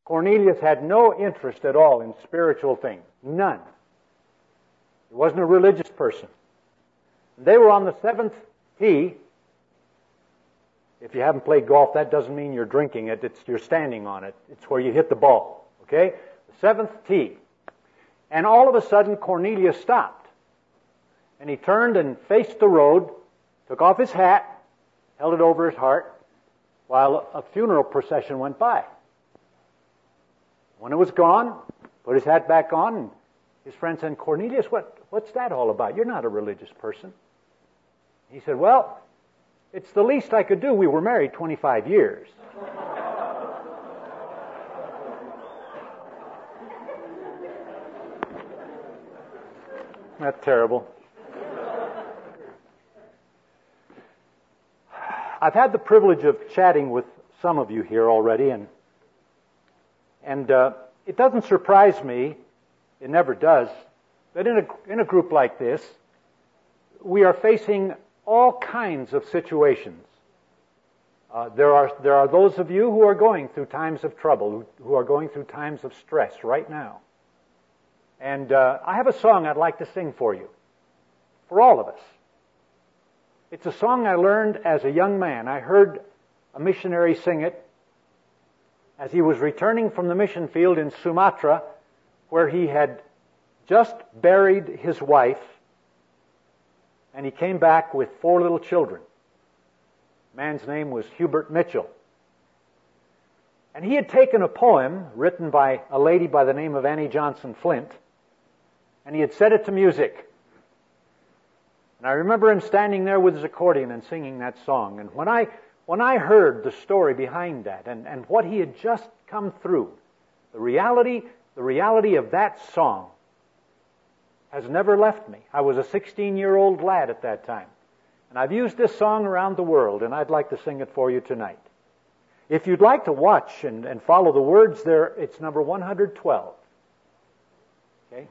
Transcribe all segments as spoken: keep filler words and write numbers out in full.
Cornelius had no interest at all in spiritual things. None. He wasn't a religious person. They were on the seventh tee. If you haven't played golf, that doesn't mean you're drinking it. It's you're standing on it. It's where you hit the ball. Okay? The seventh tee. And all of a sudden, Cornelius stopped. And he turned and faced the road, took off his hat, held it over his heart, while a funeral procession went by. When it was gone, put his hat back on, and his friend said, Cornelius, what, what's that all about? You're not a religious person. He said, well, it's the least I could do. We were married twenty-five years. That's terrible. I've had the privilege of chatting with some of you here already, and and uh, it doesn't surprise me, it never does, that in a in a group like this, we are facing all kinds of situations. Uh, there are there are those of you who are going through times of trouble, who, who are going through times of stress right now. And uh, I have a song I'd like to sing for you, for all of us. It's a song I learned as a young man. I heard a missionary sing it as he was returning from the mission field in Sumatra, where he had just buried his wife, and he came back with four little children. The man's name was Hubert Mitchell. And he had taken a poem written by a lady by the name of Annie Johnson Flint, and he had set it to music. And I remember him standing there with his accordion and singing that song. And when I when I heard the story behind that and, and what he had just come through, the reality, the reality of that song has never left me. I was a sixteen-year-old lad at that time. And I've used this song around the world, and I'd like to sing it for you tonight. If you'd like to watch and, and follow the words there, it's number one hundred twelve. Okay?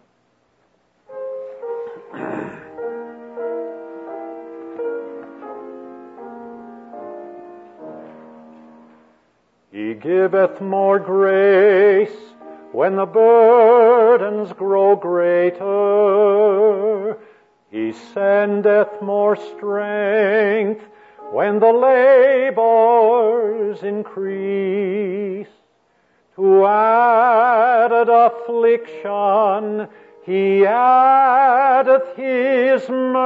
He giveth more grace when the burdens grow greater. He sendeth more strength when the labors increase. To added affliction He addeth His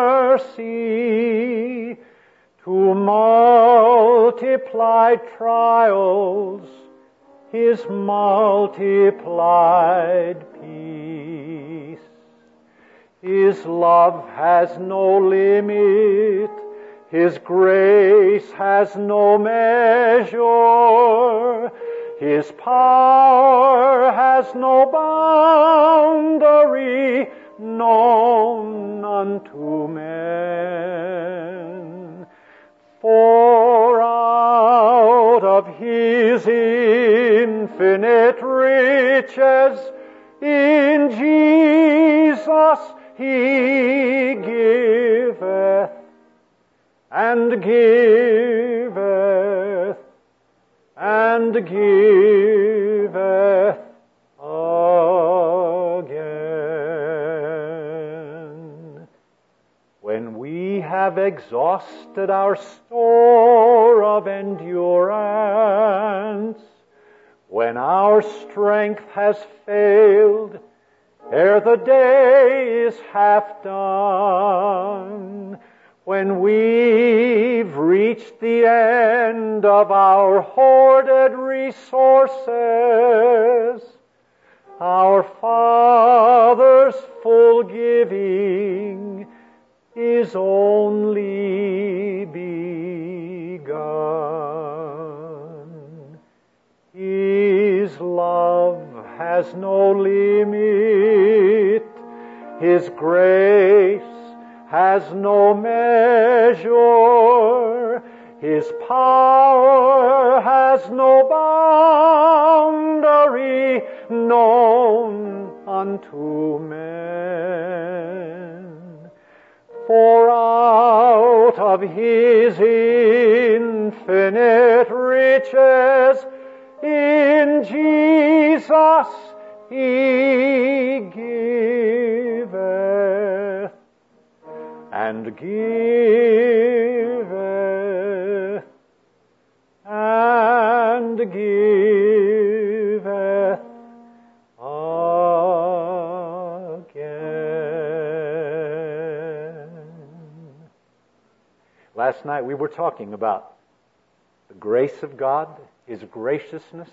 mercy. To multiplied trials His multiplied peace. His love has no limit, His grace has no measure, His power has no boundary known unto men. For out of His infinite riches in Jesus He giveth and giveth and giveth again. When we have exhausted our store of endurance, when our strength has failed ere the day is half done, when we've reached the end of our hoarded resources, our Father's full giving is only begun. His love has no limit. His grace has no measure. His power has no boundary known unto men. For out of His infinite riches in Jesus Jesus, He giveth, and giveth, and giveth again. Last night we were talking about the grace of God, His graciousness.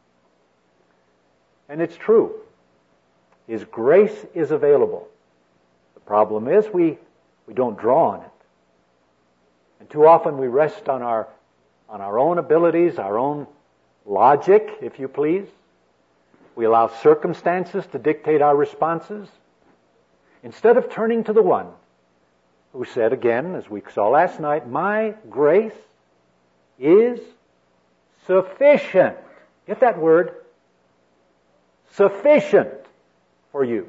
And it's true. His grace is available. The problem is we, we don't draw on it. And too often we rest on our, on our own abilities, our own logic, if you please. We allow circumstances to dictate our responses, instead of turning to the one who said again, as we saw last night, my grace is sufficient. Get that word? Sufficient for you.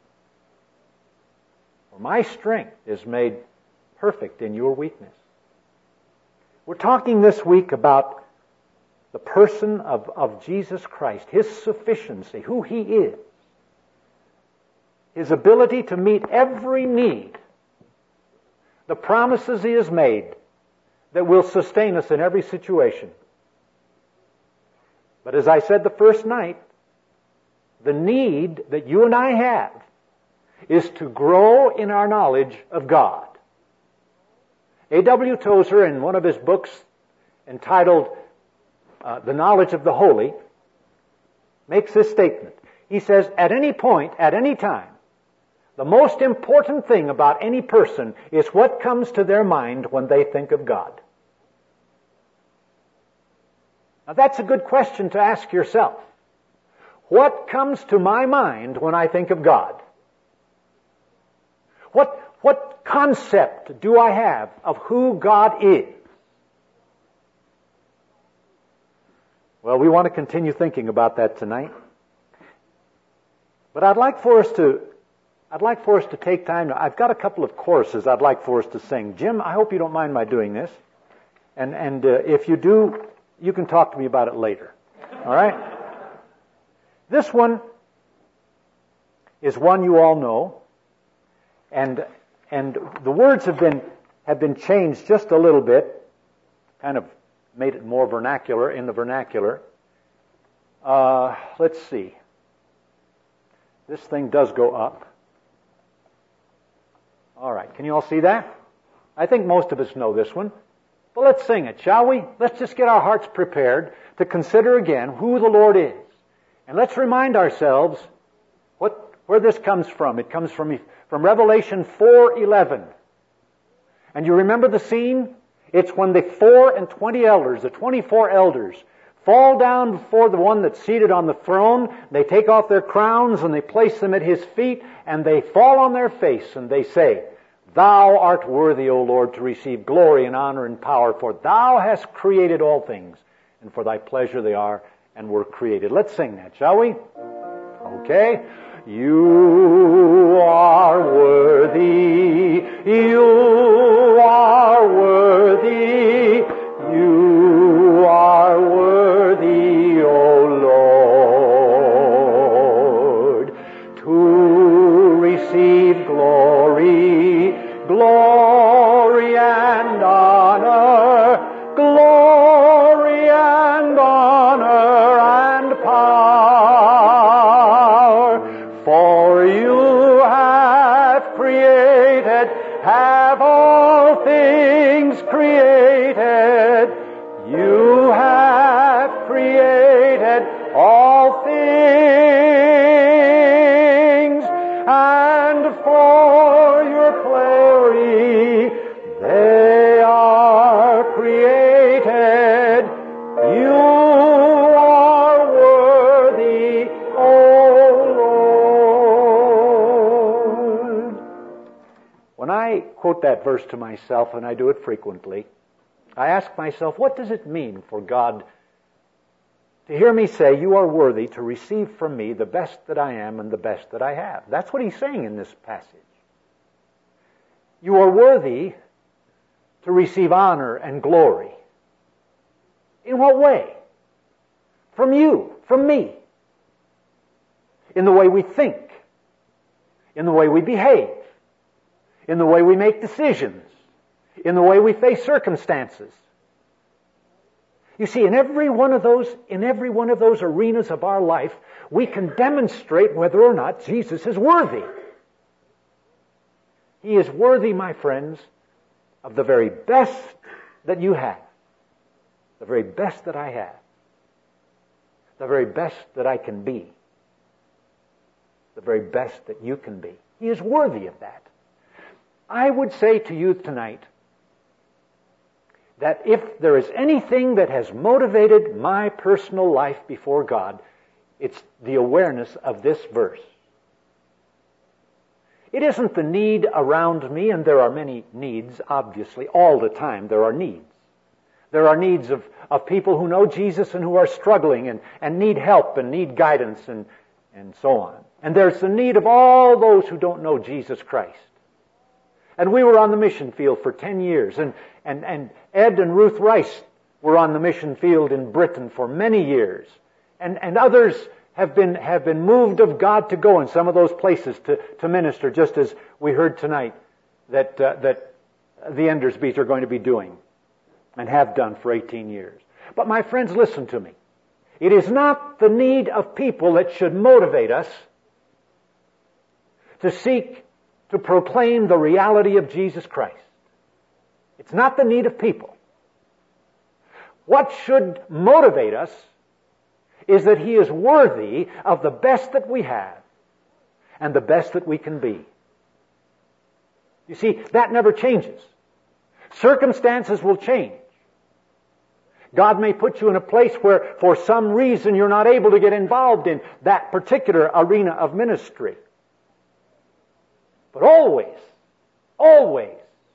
For my strength is made perfect in your weakness. We're talking this week about the person of, of Jesus Christ, His sufficiency, who He is, His ability to meet every need, the promises He has made that will sustain us in every situation. But as I said the first night, the need that you and I have is to grow in our knowledge of God. A W Tozer, in one of his books entitled uh, The Knowledge of the Holy, makes this statement. He says, at any point, at any time, the most important thing about any person is what comes to their mind when they think of God. Now that's a good question to ask yourself. What comes to my mind when I think of God? What, what concept do I have of who God is? Well, we want to continue thinking about that tonight. But I'd like for us to, I'd like for us to take time. I've got a couple of choruses I'd like for us to sing. Jim, I hope you don't mind my doing this. And, and uh, if you do, you can talk to me about it later. All right? This one is one you all know, and and the words have been have been changed just a little bit, kind of made it more vernacular in the vernacular. Uh, let's see. This thing does go up. All right, can you all see that? I think most of us know this one. But let's sing it, shall we? Let's just get our hearts prepared to consider again who the Lord is. And let's remind ourselves what, where this comes from. It comes from, from Revelation four eleven. And you remember the scene? It's when the four and twenty elders, the twenty-four elders, fall down before the one that's seated on the throne. They take off their crowns and they place them at His feet, and they fall on their face and they say, Thou art worthy, O Lord, to receive glory and honor and power, for Thou hast created all things, and for Thy pleasure they are and were created. Let's sing that, shall we? Okay. You are worthy, you are worthy, you are worthy, O Lord, to receive glory, glory and honor, glory and honor and power. For you have created, have all things created. You have created all things, and for your glory they are created. You are worthy, O Lord. When I quote that verse to myself, and I do it frequently, I ask myself, what does it mean for God to hear me say, you are worthy to receive from me the best that I am and the best that I have? That's what He's saying in this passage. You are worthy to receive honor and glory. In what way? From you, from me. in the way we think, in the way we behave, in the way we make decisions, in the way we face circumstances. You see, in every one of those, in every one of those arenas of our life, we can demonstrate whether or not Jesus is worthy. He is worthy, my friends, of the very best that you have, the very best that I have, the very best that I can be, the very best that you can be. He is worthy of that. I would say to you tonight that if there is anything that has motivated my personal life before God, it's the awareness of this verse. It isn't the need around me, and there are many needs, obviously, all the time there are needs. There are needs of, of people who know Jesus and who are struggling and, and need help and need guidance and, and so on. And there's the need of all those who don't know Jesus Christ. And we were on the mission field for ten years, and, and, and Ed and Ruth Rice were on the mission field in Britain for many years. And, and others have been, have been moved of God to go in some of those places to, to minister, just as we heard tonight that, uh, that the Endersbys are going to be doing and have done for eighteen years. But my friends, listen to me. It is not the need of people that should motivate us to seek to proclaim the reality of Jesus Christ. It's not the need of people. What should motivate us is that He is worthy of the best that we have and the best that we can be. You see, that never changes. Circumstances will change. God may put you in a place where for some reason you're not able to get involved in that particular arena of ministry. But always, always,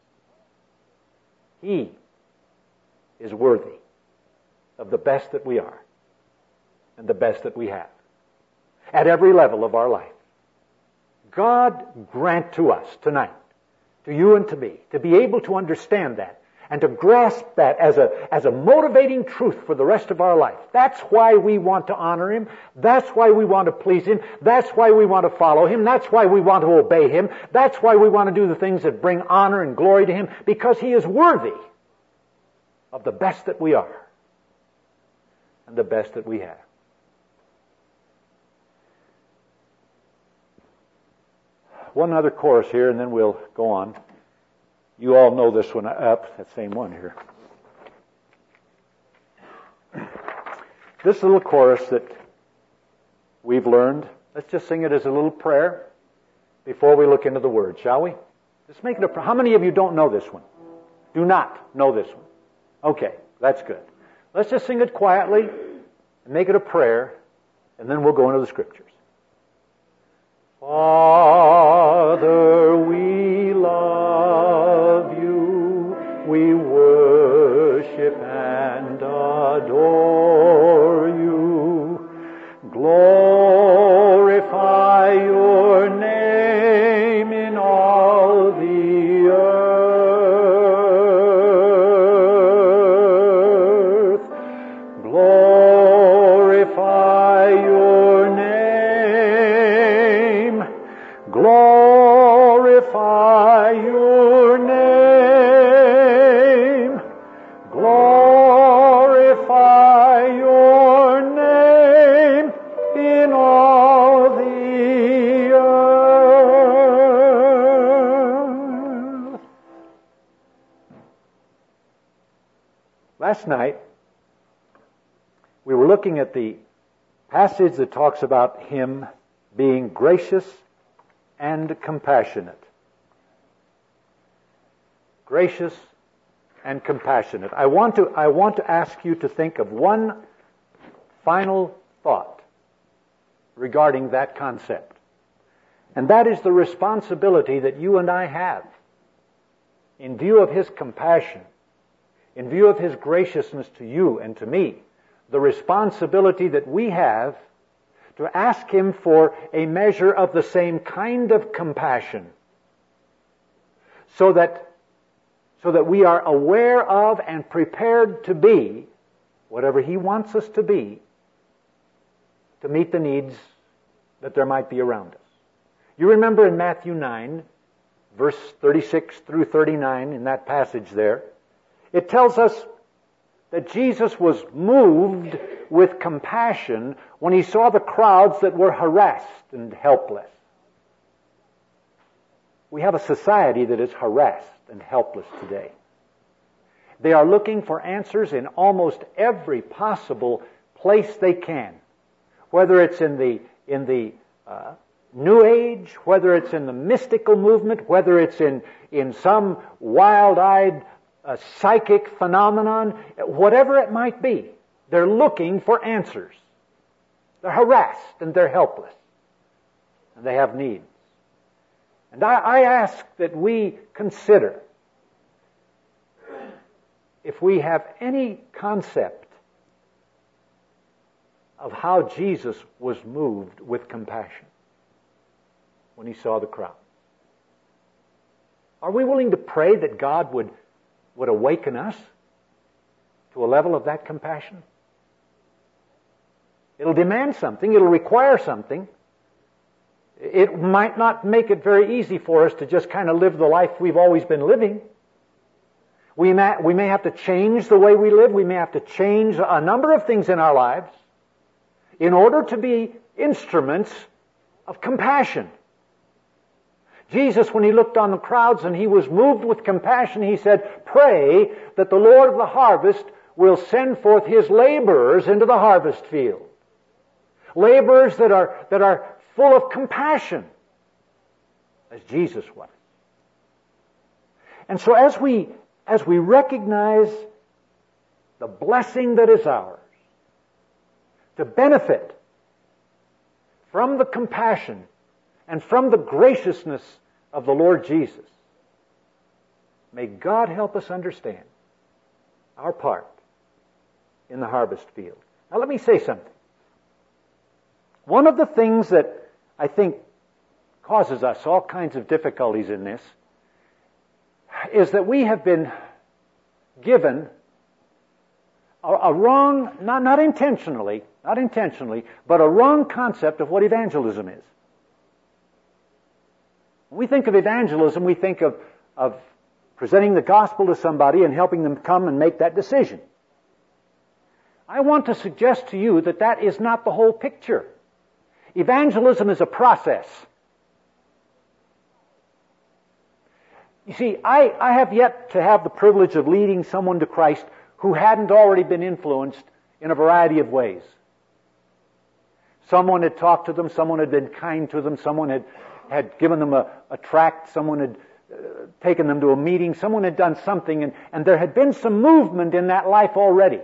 He is worthy of the best that we are and the best that we have at every level of our life. God grant to us tonight, to you and to me, to be able to understand that and to grasp that as a, as a motivating truth for the rest of our life. That's why we want to honor Him. That's why we want to please Him. That's why we want to follow Him. That's why we want to obey Him. That's why we want to do the things that bring honor and glory to Him, because He is worthy of the best that we are and the best that we have. One other chorus here, and then we'll go on. You all know this one up, that same one here. This little chorus that we've learned, let's just sing it as a little prayer before we look into the Word, shall we? Just make it a prayer. How many of you don't know this one? Do not know this one? Okay, that's good. Let's just sing it quietly and make it a prayer, and then we'll go into the Scriptures. Father, we love you, we worship and adore you, glorify your name in all the earth, glorify your name, glorify your name, glorify your name in all the earth. Last night, we were looking at the passage that talks about Him being gracious and compassionate. Gracious and compassionate. I want to, I want to ask you to think of one final thought regarding that concept. And that is the responsibility that you and I have in view of His compassion, in view of His graciousness to you and to me, the responsibility that we have to ask Him for a measure of the same kind of compassion so that, so that we are aware of and prepared to be whatever He wants us to be to meet the needs that there might be around us. You remember in Matthew nine, verse thirty-six through thirty-nine, in that passage there, it tells us that Jesus was moved with compassion when he saw the crowds that were harassed and helpless. We have a society that is harassed and helpless today. They are looking for answers in almost every possible place they can, whether it's in the in the uh, New Age, whether it's in the mystical movement, whether it's in in some wild-eyed uh, psychic phenomenon, whatever it might be. They're looking for answers. They're harassed and they're helpless, and they have needs. And I, I ask that we consider if we have any concept of how Jesus was moved with compassion when he saw the crowd. Are we willing to pray that God would, would awaken us to a level of that compassion? It'll demand something. It'll require something. It might not make it very easy for us to just kind of live the life we've always been living. We may, we may have to change the way we live. We may have to change a number of things in our lives in order to be instruments of compassion. Jesus, when he looked on the crowds and he was moved with compassion, he said, "Pray that the Lord of the harvest will send forth his laborers into the harvest field." Laborers that are, that are full of compassion, as Jesus was. And so as we, as we recognize the blessing that is ours, to benefit from the compassion and from the graciousness of the Lord Jesus, may God help us understand our part in the harvest field. Now let me say something. One of the things that I think causes us all kinds of difficulties in this is that we have been given a, a wrong, not, not intentionally, not intentionally, but a wrong concept of what evangelism is. When we think of evangelism, we think of, of presenting the gospel to somebody and helping them come and make that decision. I want to suggest to you that that is not the whole picture. Evangelism is a process. You see, I, I have yet to have the privilege of leading someone to Christ who hadn't already been influenced in a variety of ways. Someone had talked to them, someone had been kind to them, someone had, had given them a, a tract, someone had uh, taken them to a meeting, someone had done something, and, and there had been some movement in that life already.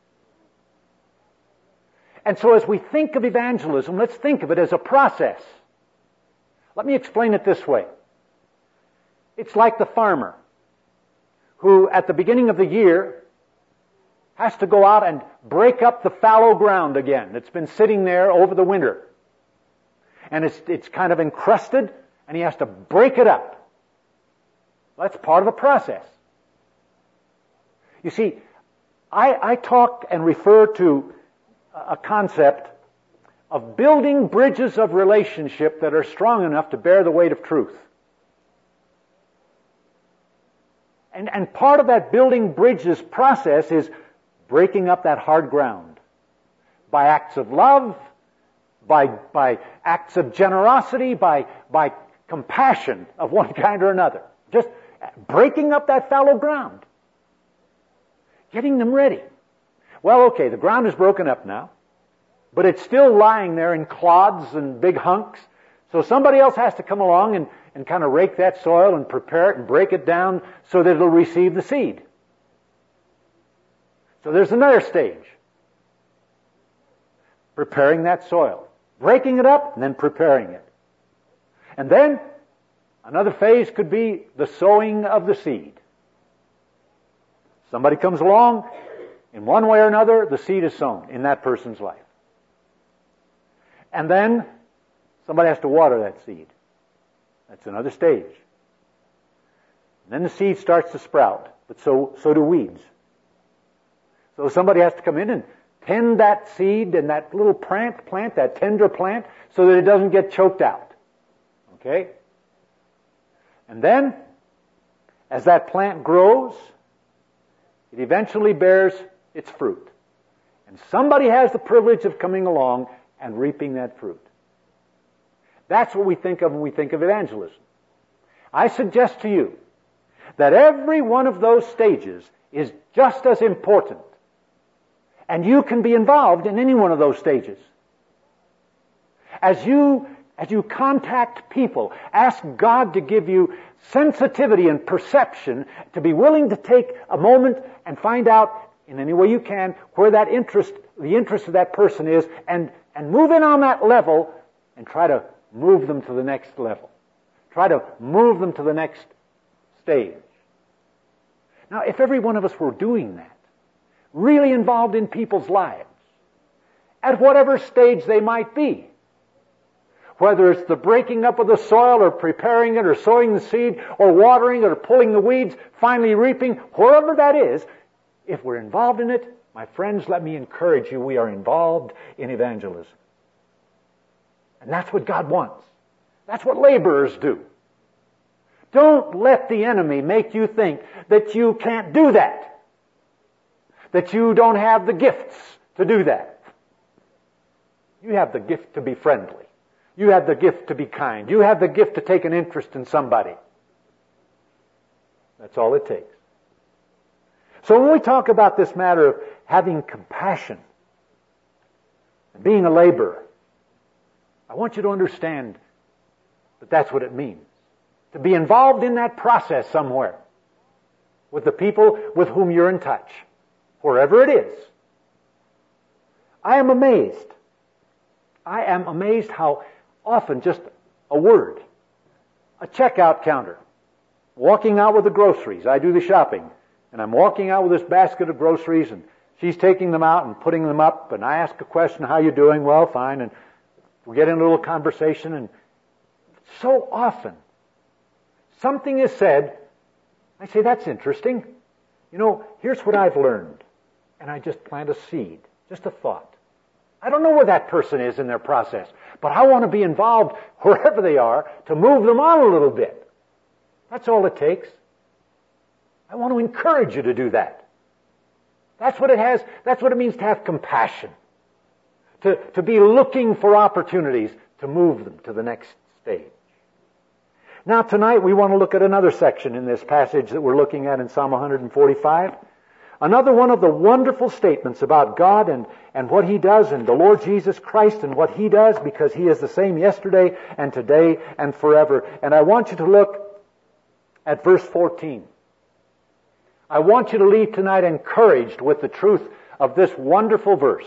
And so as we think of evangelism, let's think of it as a process. Let me explain it this way. It's like the farmer who at the beginning of the year has to go out and break up the fallow ground again that's been sitting there over the winter. And it's, it's kind of encrusted, and he has to break it up. That's part of the process. You see, I, I talk and refer to a concept of building bridges of relationship that are strong enough to bear the weight of truth. And, and part of that building bridges process is breaking up that hard ground by acts of love, by, by acts of generosity, by, by compassion of one kind or another. Just breaking up that fallow ground. Getting them ready. Well, okay, the ground is broken up now, but it's still lying there in clods and big hunks. So somebody else has to come along and, and kind of rake that soil and prepare it and break it down so that it'll receive the seed. So there's another stage. Preparing that soil. Breaking it up and then preparing it. And then another phase could be the sowing of the seed. Somebody comes along, in one way or another, the seed is sown in that person's life. And then somebody has to water that seed. That's another stage. And then the seed starts to sprout, but so, so do weeds. So somebody has to come in and tend that seed and that little plant, plant, that tender plant, so that it doesn't get choked out. Okay? And then, as that plant grows, it eventually bears its fruit. And somebody has the privilege of coming along and reaping that fruit. That's what we think of when we think of evangelism. I suggest to you that every one of those stages is just as important. And you can be involved in any one of those stages. As you, as you contact people, ask God to give you sensitivity and perception to be willing to take a moment and find out in any way you can where that interest, the interest of that person is, and, and move in on that level and try to move them to the next level. Try to move them to the next stage. Now, if every one of us were doing that, really involved in people's lives, at whatever stage they might be, whether it's the breaking up of the soil or preparing it or sowing the seed or watering it or pulling the weeds, finally reaping, wherever that is, if we're involved in it, my friends, let me encourage you, we are involved in evangelism. And that's what God wants. That's what laborers do. Don't let the enemy make you think that you can't do that. That you don't have the gifts to do that. You have the gift to be friendly. You have the gift to be kind. You have the gift to take an interest in somebody. That's all it takes. So when we talk about this matter of having compassion and being a laborer, I want you to understand that that's what it means. To be involved in that process somewhere with the people with whom you're in touch, wherever it is. I am amazed. I am amazed how often just a word, a checkout counter, walking out with the groceries. I do the shopping. And I'm walking out with this basket of groceries, and she's taking them out and putting them up, and I ask a question, how you doing? Well, fine. And we get in a little conversation, and so often something is said. I say, that's interesting. You know, here's what I've learned. And I just plant a seed, just a thought. I don't know where that person is in their process, but I want to be involved wherever they are to move them on a little bit. That's all it takes. I want to encourage you to do that. That's what it has, that's what it means to have compassion. To, to be looking for opportunities to move them to the next stage. Now tonight we want to look at another section in this passage that we're looking at in Psalm one forty-five. Another one of the wonderful statements about God and, and what He does, and the Lord Jesus Christ and what He does, because He is the same yesterday and today and forever. And I want you to look at verse fourteen. I want you to leave tonight encouraged with the truth of this wonderful verse.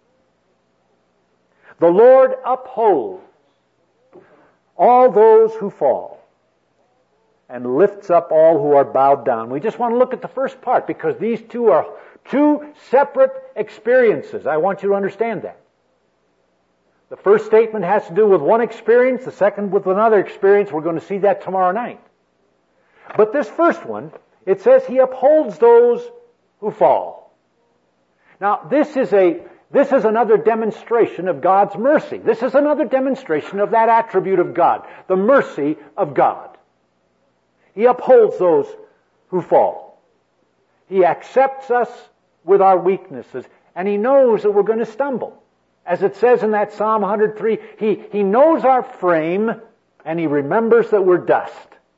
The Lord upholds all those who fall and lifts up all who are bowed down. We just want to look at the first part because these two are two separate experiences. I want you to understand that. The first statement has to do with one experience, the second with another experience. We're going to see that tomorrow night. But this first one, it says He upholds those who fall. Now, this is a this is another demonstration of God's mercy. This is another demonstration of that attribute of God, the mercy of God. He upholds those who fall. He accepts us with our weaknesses, and He knows that we're going to stumble. As it says in that Psalm one hundred three, He, he knows our frame, and He remembers that we're dust.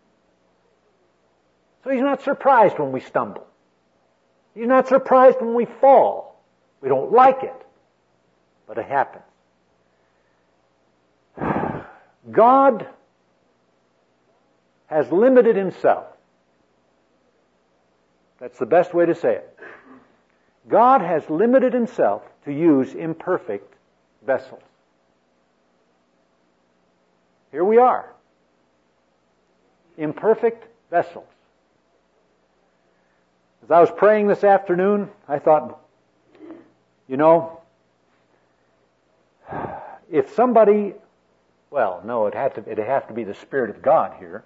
So He's not surprised when we stumble. He's not surprised when we fall. We don't like it, but it happens. God has limited Himself. That's the best way to say it. God has limited Himself to use imperfect vessels. Here we are. Imperfect vessels. As I was praying this afternoon, I thought, you know, if somebody, well, no, it had to, it'd have to be the Spirit of God here.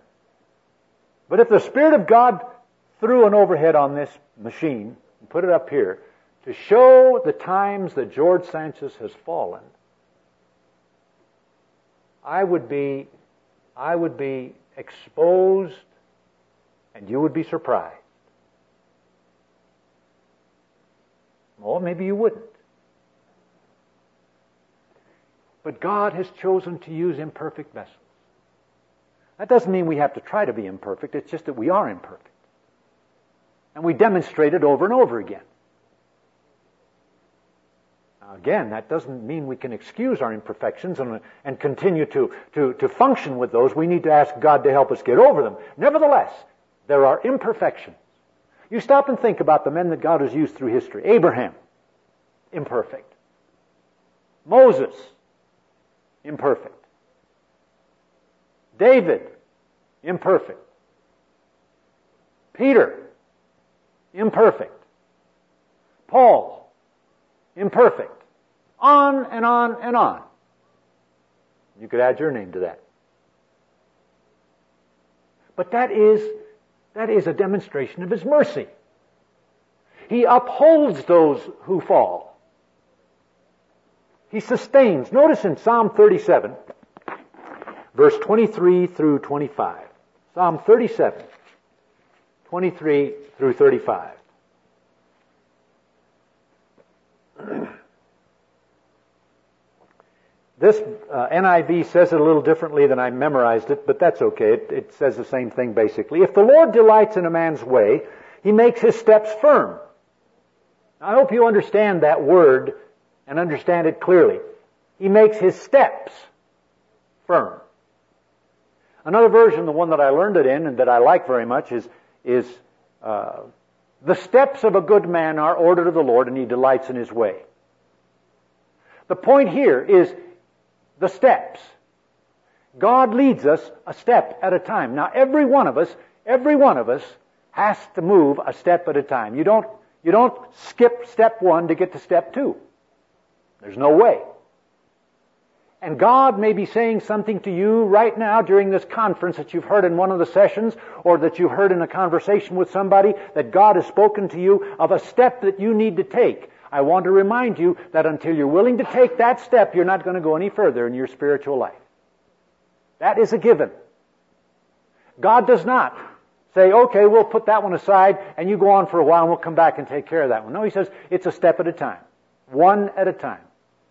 But if the Spirit of God threw an overhead on this machine and put it up here, to show the times that George Sanchez has fallen, I would be, I would be exposed and you would be surprised. Or maybe you wouldn't. But God has chosen to use imperfect vessels. That doesn't mean we have to try to be imperfect. It's just that we are imperfect. And we demonstrate it over and over again. Now again, that doesn't mean we can excuse our imperfections and, and continue to, to, to function with those. We need to ask God to help us get over them. Nevertheless, there are imperfections. You stop and think about the men that God has used through history. Abraham, imperfect. Moses, imperfect. David, imperfect. Peter, imperfect. Paul, imperfect. On and on and on. You could add your name to that. But that is, that is a demonstration of His mercy. He upholds those who fall. He sustains. Notice in Psalm thirty-seven, verse twenty-three through twenty-five. Psalm thirty-seven, twenty-three through thirty-five. This uh, N I V says it a little differently than I memorized it, but that's okay. It, it says the same thing basically. If the Lord delights in a man's way, He makes his steps firm. Now, I hope you understand that word and understand it clearly. He makes his steps firm. Another version, the one that I learned it in and that I like very much, is, is uh, the steps of a good man are ordered of the Lord, and He delights in His way. The point here is the steps. God leads us a step at a time. Now, every one of us, every one of us has to move a step at a time. You don't, you don't skip step one to get to step two. There's no way. And God may be saying something to you right now during this conference that you've heard in one of the sessions, or that you've heard in a conversation with somebody, that God has spoken to you of a step that you need to take. I want to remind you that until you're willing to take that step, you're not going to go any further in your spiritual life. That is a given. God does not say, okay, we'll put that one aside and you go on for a while and we'll come back and take care of that one. No, He says it's a step at a time. One at a time.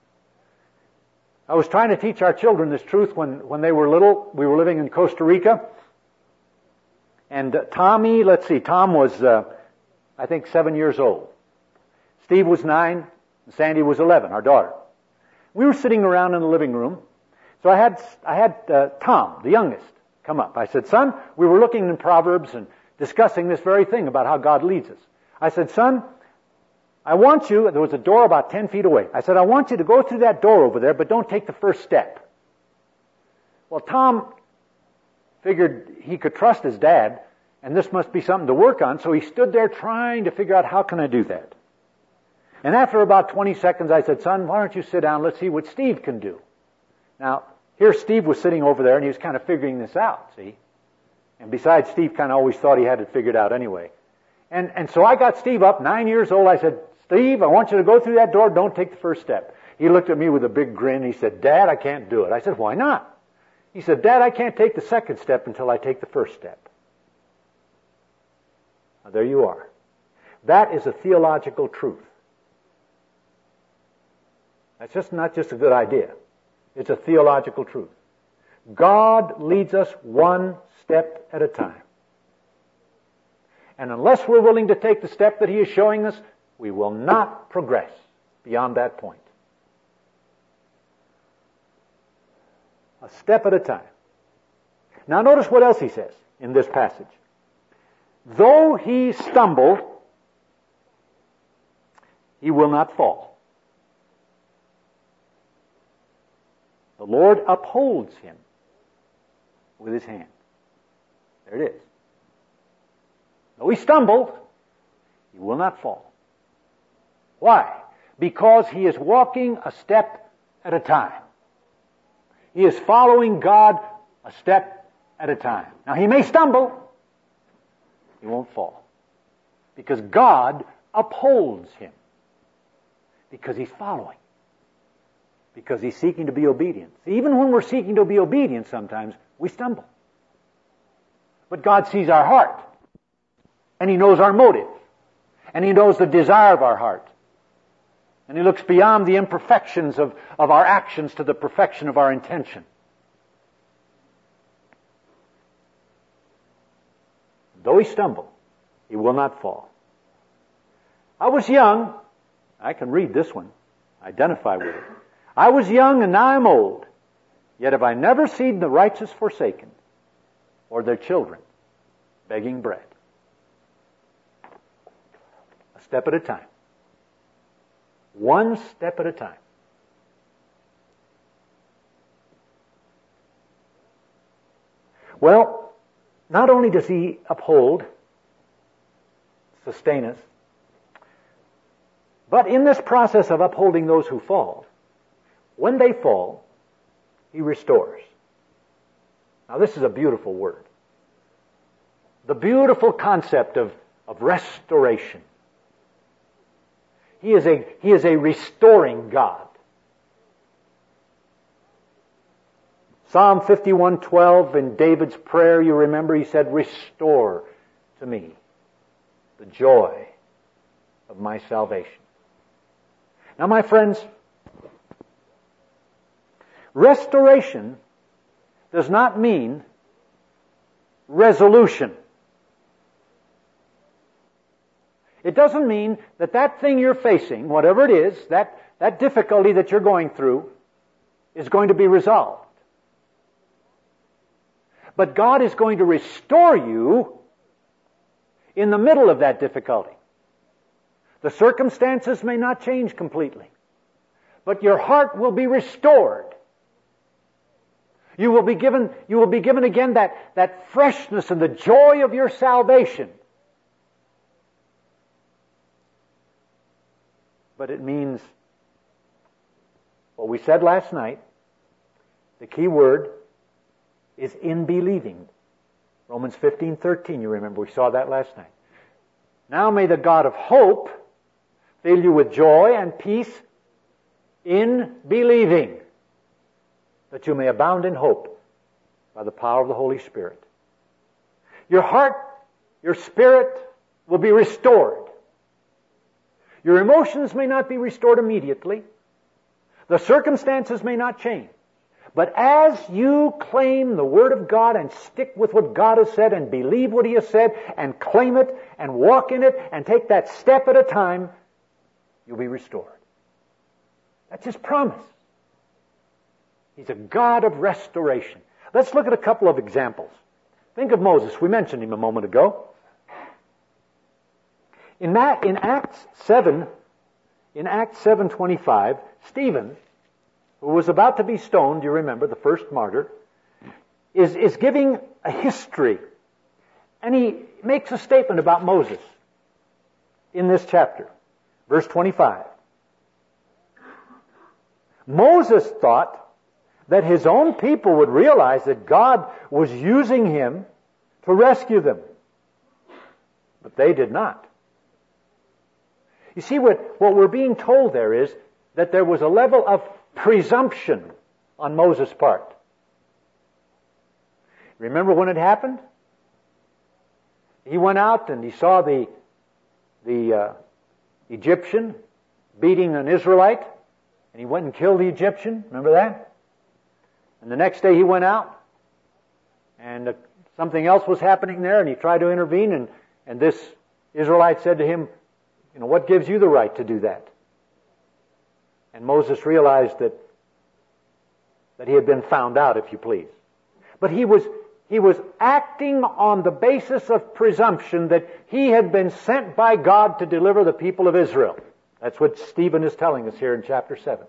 I was trying to teach our children this truth when, when they were little. We were living in Costa Rica. And uh, Tommy, let's see, Tom was, uh, I think, seven years old. Steve was nine, and Sandy was eleven, our daughter. We were sitting around in the living room, so I had I had uh, Tom, the youngest, come up. I said, son, we were looking in Proverbs and discussing this very thing about how God leads us. I said, son, I want you, there was a door about ten feet away. I said, I want you to go through that door over there, but don't take the first step. Well, Tom figured he could trust his dad, and this must be something to work on, so he stood there trying to figure out, how can I do that? And after about twenty seconds, I said, son, why don't you sit down? Let's see what Steve can do. Now, here Steve was sitting over there, and he was kind of figuring this out, see? And besides, Steve kind of always thought he had it figured out anyway. And, and so I got Steve up, nine years old. I said, Steve, I want you to go through that door. Don't take the first step. He looked at me with a big grin. He said, Dad, I can't do it. I said, why not? He said, Dad, I can't take the second step until I take the first step. Now, there you are. That is a theological truth. That's just not just a good idea. It's a theological truth. God leads us one step at a time. And unless we're willing to take the step that He is showing us, we will not progress beyond that point. A step at a time. Now notice what else He says in this passage. Though he stumble, he will not fall. The Lord upholds him with His hand. There it is. Though he stumbled, he will not fall. Why? Because he is walking a step at a time. He is following God a step at a time. Now he may stumble, he won't fall. Because God upholds him. Because he's following. Because he's seeking to be obedient. Even when we're seeking to be obedient sometimes, we stumble. But God sees our heart. And he knows our motive. And he knows the desire of our heart. And he looks beyond the imperfections of, of our actions to the perfection of our intention. Though he stumble, he will not fall. I was young. I can read this one. Identify with it. I was young and now I'm old. Yet have I never seen the righteous forsaken, or their children begging bread. A step at a time. One step at a time. Well, not only does he uphold, sustain us, but in this process of upholding those who fall, when they fall, he restores. Now this is a beautiful word. The beautiful concept of, of restoration. He is a, he is a restoring God. Psalm fifty-one twelve, in David's prayer, you remember, he said, "Restore to me the joy of my salvation." Now, my friends, restoration does not mean resolution. It doesn't mean that that thing you're facing, whatever it is, that, that difficulty that you're going through, is going to be resolved. But God is going to restore you in the middle of that difficulty. The circumstances may not change completely, but your heart will be restored. You will be given, you will be given again that, that freshness and the joy of your salvation. But it means what we said last night. The key word is in believing. Romans fifteen thirteen, you remember, we saw that last night. Now may the God of hope fill you with joy and peace in believing, that you may abound in hope by the power of the Holy Spirit. Your heart, your spirit will be restored. Your emotions may not be restored immediately. The circumstances may not change. But as you claim the Word of God and stick with what God has said and believe what He has said and claim it and walk in it and take that step at a time, you'll be restored. That's His promise. He's a God of restoration. Let's look at a couple of examples. Think of Moses. We mentioned him a moment ago. In that, in Acts seven, in Acts seven twenty-five, Stephen, who was about to be stoned, you remember, the first martyr, is, is giving a history. And he makes a statement about Moses in this chapter. Verse twenty-five. Moses thought that his own people would realize that God was using him to rescue them. But they did not. You see, what, what we're being told there is that there was a level of presumption on Moses' part. Remember when it happened? He went out and he saw the, the uh, Egyptian beating an Israelite, and he went and killed the Egyptian. Remember that? And the next day he went out, and uh, something else was happening there, and he tried to intervene, and, and this Israelite said to him, "You know, what gives you the right to do that?" And Moses realized that, that he had been found out, if you please. But he was, he was acting on the basis of presumption that he had been sent by God to deliver the people of Israel. That's what Stephen is telling us here in chapter seven.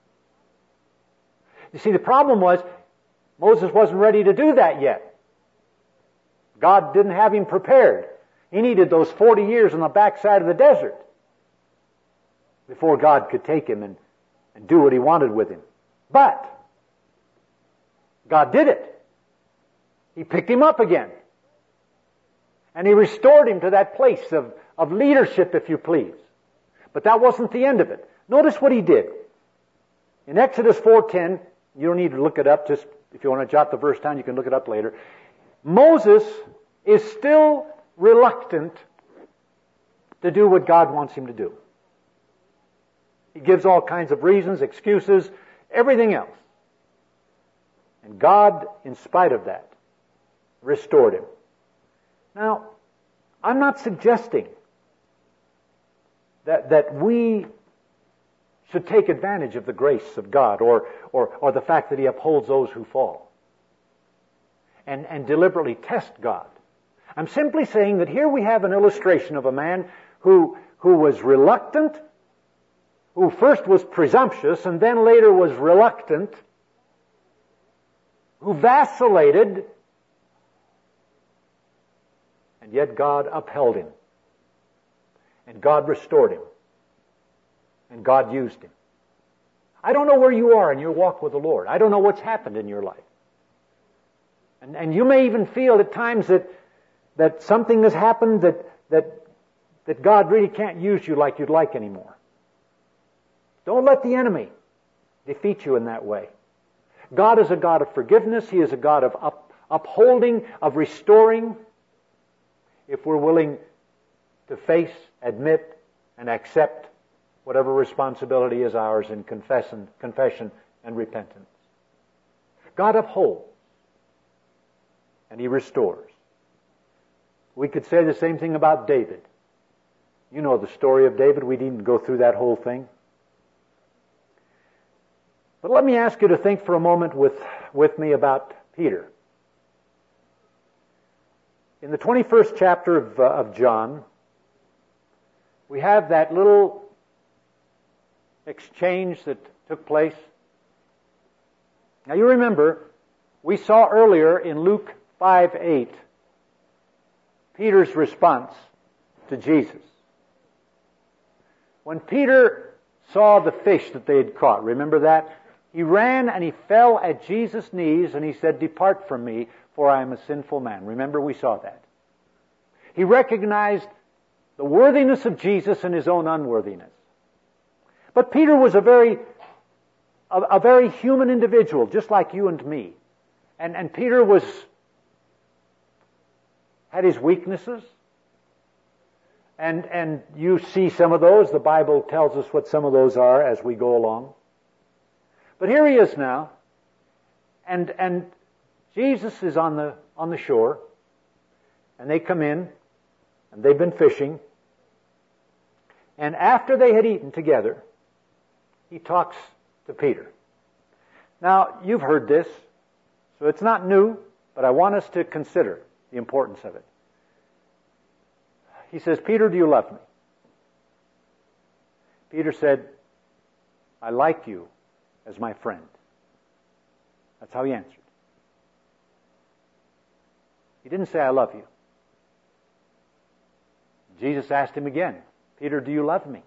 You see, the problem was, Moses wasn't ready to do that yet. God didn't have him prepared. He needed those forty years on the backside of the desert before God could take him and, and do what He wanted with him. But God did it. He picked him up again. And He restored him to that place of, of leadership, if you please. But that wasn't the end of it. Notice what he did. In Exodus four ten, you don't need to look it up, just if you want to jot the verse down, you can look it up later. Moses is still reluctant to do what God wants him to do. He gives all kinds of reasons, excuses, everything else. And God, in spite of that, restored him. Now, I'm not suggesting that, that we should take advantage of the grace of God or, or, or the fact that He upholds those who fall and, and deliberately test God. I'm simply saying that here we have an illustration of a man who, who was reluctant, who first was presumptuous and then later was reluctant, who vacillated, and yet God upheld him. And God restored him. And God used him. I don't know where you are in your walk with the Lord. I don't know what's happened in your life. And, and you may even feel at times that, that something has happened that, that, that God really can't use you like you'd like anymore. Don't let the enemy defeat you in that way. God is a God of forgiveness. He is a God of up, upholding, of restoring, if we're willing to face, admit, and accept whatever responsibility is ours in confession, confession and repentance. God upholds, and He restores. We could say the same thing about David. You know the story of David. We needn't go through that whole thing. But let me ask you to think for a moment with, with me about Peter. In the twenty-first chapter of, uh, of John, we have that little exchange that took place. Now you remember, we saw earlier in Luke five eight, Peter's response to Jesus. When Peter saw the fish that they had caught, remember that? He ran and he fell at Jesus' knees and he said, "Depart from me, for I am a sinful man." Remember, we saw that. He recognized the worthiness of Jesus and his own unworthiness. But Peter was a very, a, a very human individual, just like you and me. And, and Peter was, had his weaknesses. And, and you see some of those. The Bible tells us what some of those are as we go along. But here he is now, and and Jesus is on the on the shore, and they come in, and they've been fishing, and after they had eaten together, he talks to Peter. Now, you've heard this, so it's not new, but I want us to consider the importance of it. He says, "Peter, do you love me?" Peter said, "I like you as my friend." That's how he answered. He didn't say, "I love you." Jesus asked him again, "Peter, do you love me?"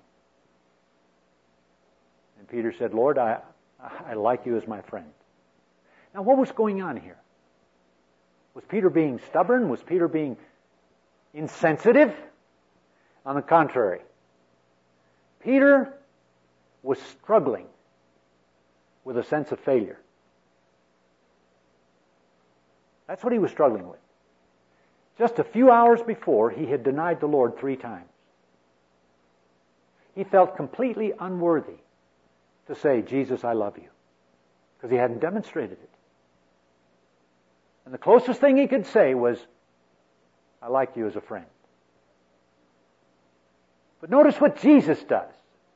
And Peter said, "Lord, I, I like you as my friend." Now, what was going on here? Was Peter being stubborn? Was Peter being insensitive? On the contrary, Peter was struggling with a sense of failure. That's what he was struggling with. Just a few hours before, he had denied the Lord three times. He felt completely unworthy to say, "Jesus, I love you," because he hadn't demonstrated it. And the closest thing he could say was, "I like you as a friend." But notice what Jesus does.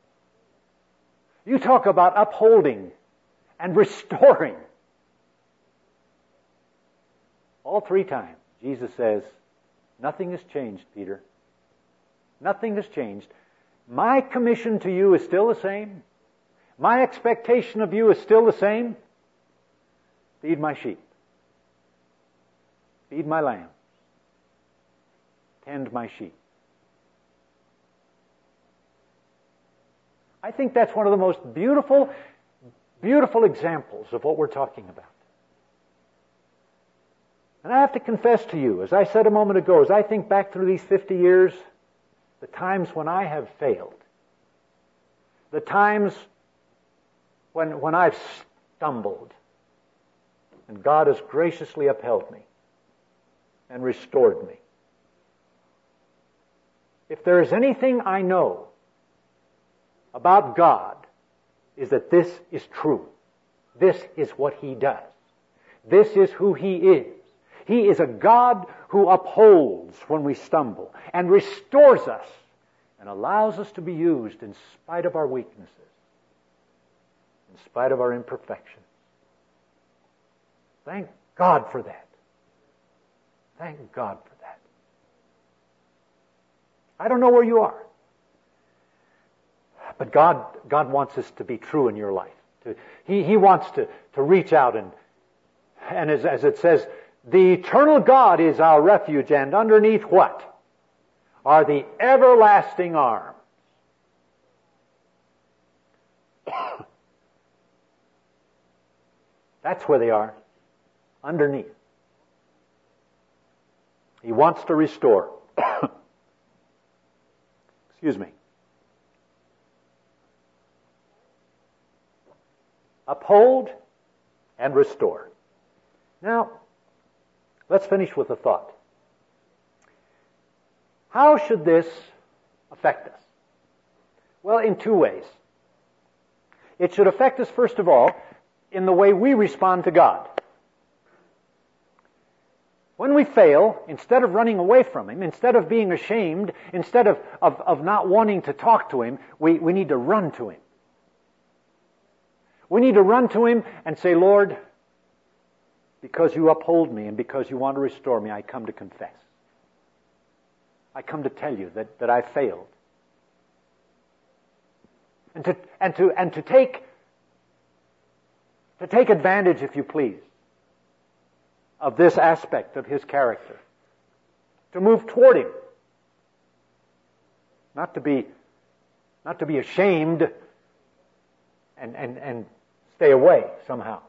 You talk about upholding and restoring. All three times, Jesus says, "Nothing has changed, Peter. Nothing has changed. My commission to you is still the same. My expectation of you is still the same. Feed my sheep. Feed my lambs. Tend my sheep." I think that's one of the most beautiful, beautiful examples of what we're talking about. And I have to confess to you, as I said a moment ago, as I think back through these fifty years, the times when I have failed the times when, when I've stumbled and God has graciously upheld me and restored me. If there is anything I know about God, is that this is true. This is what He does. This is who He is. He is a God who upholds when we stumble and restores us and allows us to be used in spite of our weaknesses, in spite of our imperfections. Thank God for that. Thank God for that. I don't know where you are, but God, God wants this to be true in your life. To, he, he wants to, to reach out and, and as, as it says, the eternal God is our refuge, and underneath what? Are the everlasting arms. That's where they are. Underneath. He wants to restore. Excuse me. Uphold and restore. Now, let's finish with a thought. How should this affect us? Well, in two ways. It should affect us, first of all, in the way we respond to God. When we fail, instead of running away from Him, instead of being ashamed, instead of, of, of not wanting to talk to Him, we, we need to run to Him. We need to run to Him and say, Lord, because You uphold me and because You want to restore me, I come to confess. I come to tell You that, that I failed. And to, and to, and to take, to take advantage, if you please, of this aspect of His character. To move toward Him. Not to be, not to be ashamed and, and, and stay away somehow.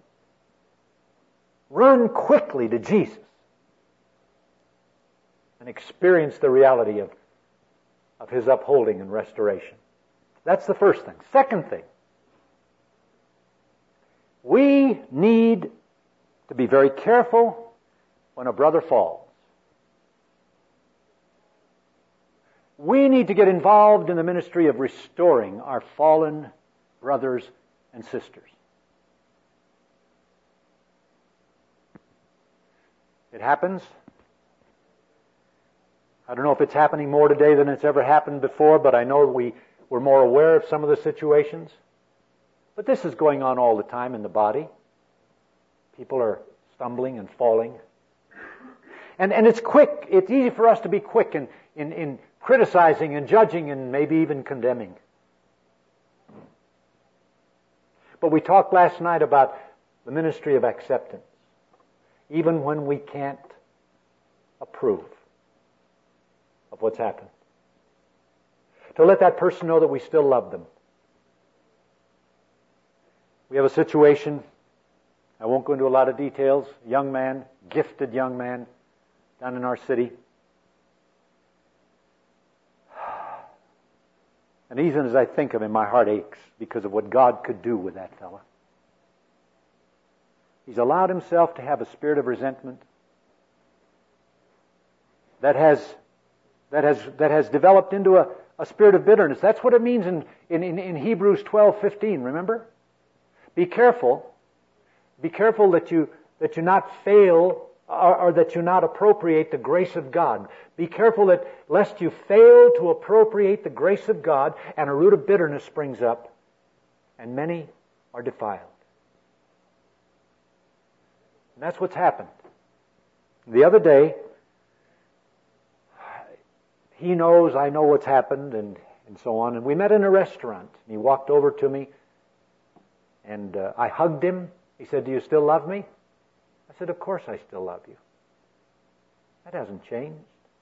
Run quickly to Jesus and experience the reality of, of His upholding and restoration. That's the first thing. Second thing, we need to be very careful when a brother falls. We need to get involved in the ministry of restoring our fallen brothers and sisters. It happens. I don't know if it's happening more today than it's ever happened before, but I know we, we're more aware of some of the situations. But this is going on all the time in the body. People are stumbling and falling. And, and it's quick. It's easy for us to be quick in, in, in criticizing and judging and maybe even condemning. But we talked last night about the ministry of acceptance. Even when we can't approve of what's happened. To let that person know that we still love them. We have a situation, I won't go into a lot of details, a young man, gifted young man, down in our city. And even as I think of him, my heart aches because of what God could do with that fella. He's allowed himself to have a spirit of resentment that has that has that has developed into a, a spirit of bitterness. That's what it means in, in, in Hebrews twelve fifteen, remember? Be careful. Be careful that you that you not fail or, or that you not appropriate the grace of God. Be careful that lest you fail to appropriate the grace of God and a root of bitterness springs up and many are defiled. And that's what's happened. The other day, he knows, I know what's happened, and, and so on. And we met in a restaurant. And he walked over to me, and uh, I hugged him. He said, "Do you still love me?" I said, "Of course I still love you. That hasn't changed.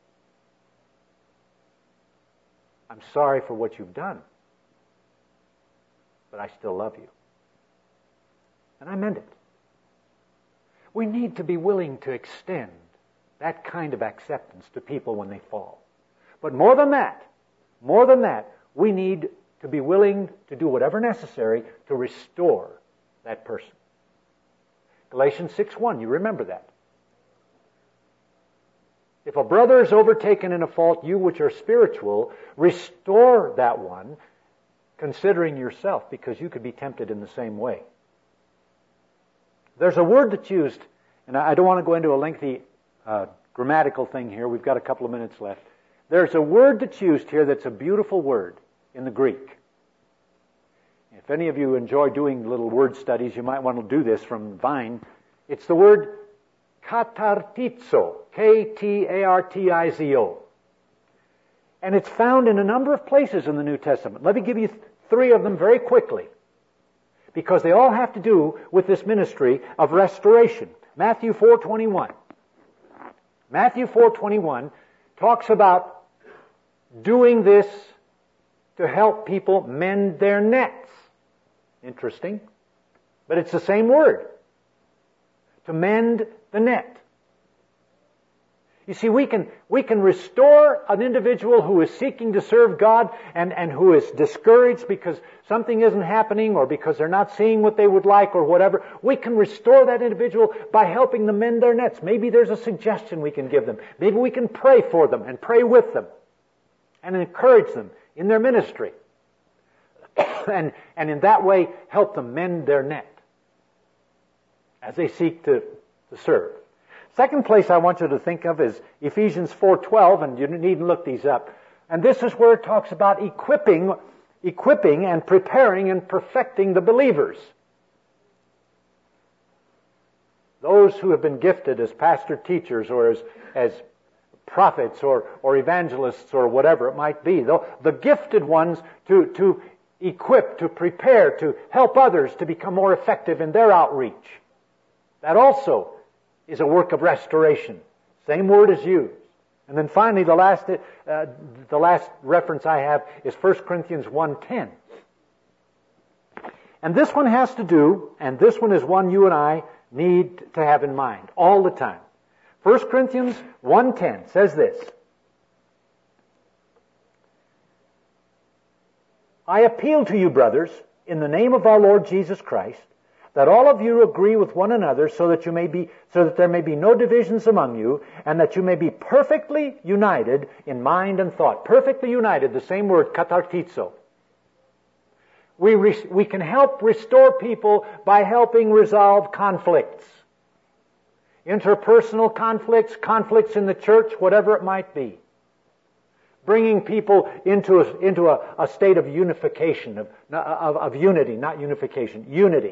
I'm sorry for what you've done, but I still love you." And I meant it. We need to be willing to extend that kind of acceptance to people when they fall. But more than that, more than that, we need to be willing to do whatever necessary to restore that person. Galatians six one, you remember that. If a brother is overtaken in a fault, you which are spiritual, restore that one, considering yourself, because you could be tempted in the same way. There's a word that's used, and I don't want to go into a lengthy uh, grammatical thing here. We've got a couple of minutes left. There's a word that's used here that's a beautiful word in the Greek. If any of you enjoy doing little word studies, you might want to do this from Vine. It's the word katartizo, K T A R T I Z O. And it's found in a number of places in the New Testament. Let me give you th- three of them very quickly, because they all have to do with this ministry of restoration. Matthew four twenty-one. Matthew four twenty-one talks about doing this to help people mend their nets. Interesting. But it's the same word. To mend the net. You see, we can, we can restore an individual who is seeking to serve God and, and who is discouraged because something isn't happening or because they're not seeing what they would like or whatever. We can restore that individual by helping them mend their nets. Maybe there's a suggestion we can give them. Maybe we can pray for them and pray with them and encourage them in their ministry. and, and in that way, help them mend their net as they seek to, to serve. Second place I want you to think of is Ephesians four twelve, and you needn't look these up. And this is where it talks about equipping, equipping and preparing and perfecting the believers. Those who have been gifted as pastor teachers or as, as prophets or, or evangelists or whatever it might be. The, the gifted ones to, to equip, to prepare, to help others to become more effective in their outreach. That also is a work of restoration. Same word is used. And then finally, the last uh, the last reference I have is First Corinthians one ten. And this one has to do, and this one is one you and I need to have in mind all the time. First Corinthians one ten says this. I appeal to you, brothers, in the name of our Lord Jesus Christ, that all of you agree with one another so that you may be, so that there may be no divisions among you, and that you may be perfectly united in mind and thought. Perfectly united, the same word, katartizo. We, re, we can help restore people by helping resolve conflicts. Interpersonal conflicts, conflicts in the church, whatever it might be. Bringing people into a, into a, a state of unification, of, of, of unity, not unification, unity.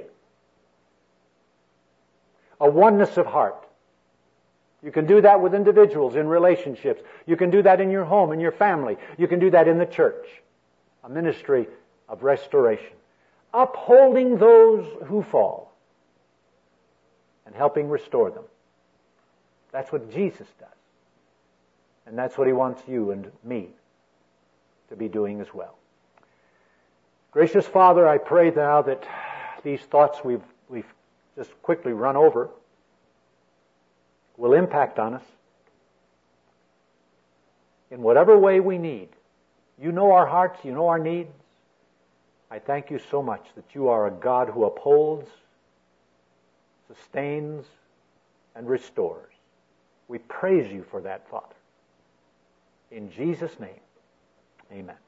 A oneness of heart. You can do that with individuals in relationships. You can do that in your home, in your family. You can do that in the church. A ministry of restoration. Upholding those who fall and helping restore them. That's what Jesus does. And that's what He wants you and me to be doing as well. Gracious Father, I pray now that these thoughts we've, we've just quickly run over will impact on us in whatever way we need. You know our hearts, you know our needs. I thank you so much that you are a God who upholds, sustains, and restores. We praise you for that, Father. In Jesus' name, amen.